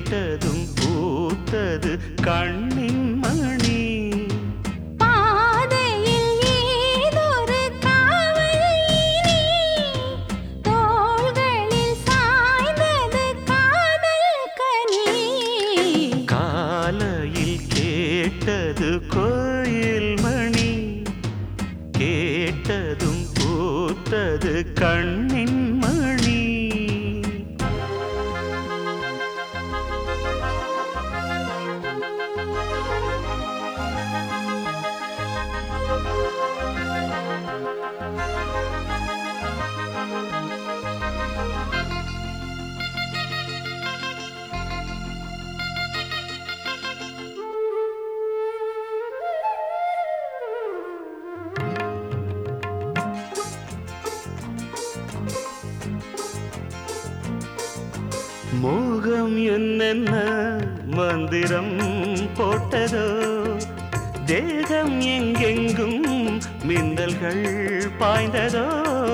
கேட்டதும் பூத்தது கண்ணின் மணி. பாதையில் ஏதொரு காவல் தோள்களில் சாய்ந்தது காதல் கனி. காலையில் கேட்டது கோயில் மணி, கேட்டதும் பூத்தது கண்ணின் மணி. மோகம் என்னென்ன மந்திரம் போட்டதோ, தேகம் எங்கெங்கும் மின்னல்கள் பாய்ந்ததோ.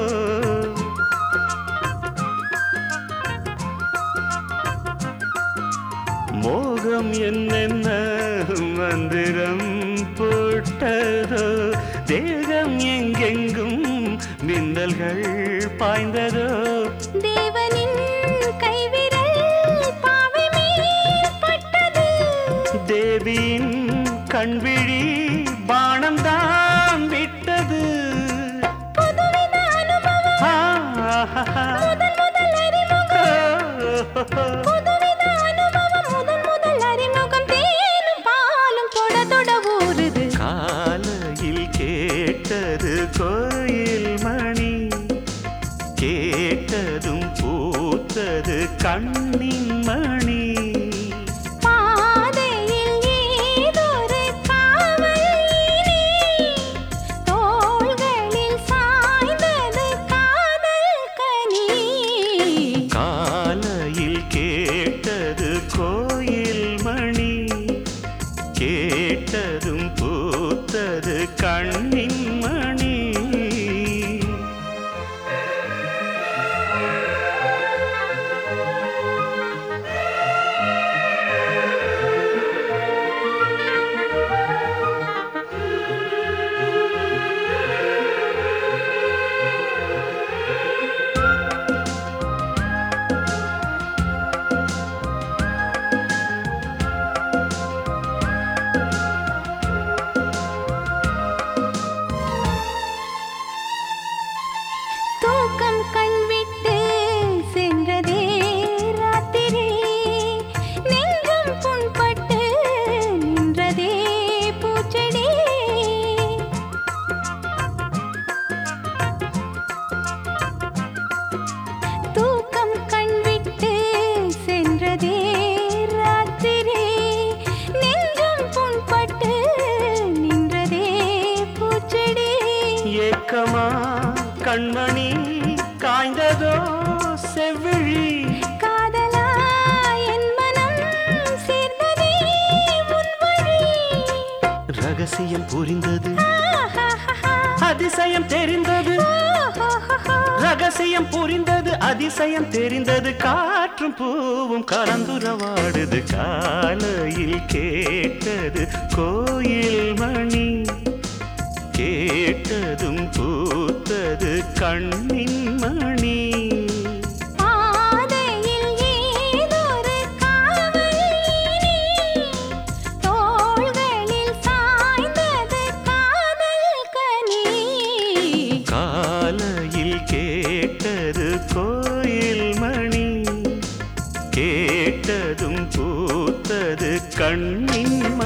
மோகம் என்னென்ன மந்திரம் போட்டதோ, தேகம் எங்கெங்கும் மின்னல்கள் பாய்ந்ததோ. தேவனின் கைவிரல் பாவை மேல் பட்டது, தேவியின் கண்விழி பாணம் தான் விட்டது. புதுவித அனுபவம் முதல் முதல் அறிமுகம், புதுவித அனுபவம் முதல் முதல் அறிமுகம். தேனும் பாலும் தொட தொட ஊறுது. காலையில் கேட்டது கோயில் மணி, கேட்டதும் பூத்தது கண்ணின் மணி. பாதையில் ஏதொரு காவல் தோள்களில் சாய்ந்தது காதல் கனி. காலையில் கேட்டது கோயில் மணி, கேட்டதும் பூத்தது கண்ணின் மணி. தூக்கம் கண்விட்டு சென்றதே ராத்திரி, நெஞ்சம் புண்பட்டு நின்றதே பூச்செடி. தூக்கம் கண்விட்டு சென்றதே ராத்திரி, நெஞ்சம் புண்பட்டு நின்றதே பூச்செடி. ஏக்கமா கண்மணி காய்ந்ததோ செவ்விழி, காதலா என் மனம் சேர்ந்ததே உன் வழி. ரகசியம் புரிந்தது, ஆஹாஹா, அதிசயம் தெரிந்தது. ஓஹோஹோ. ரகசியம் புரிந்தது, அதிசயம் தெரிந்தது. காற்றும் பூவும் கலந்துரவாடுது. காலையில் கேட்டது கோயில் மணி, கேட்டதும் பூத்தது கண்ணின் மணி. பாதையில் ஏதொரு காவல் தோள்களில் சாய்ந்தது காதல் கனி. காலையில் கேட்டது கோயில் மணி, கேட்டதும் பூத்தது கண்ணின்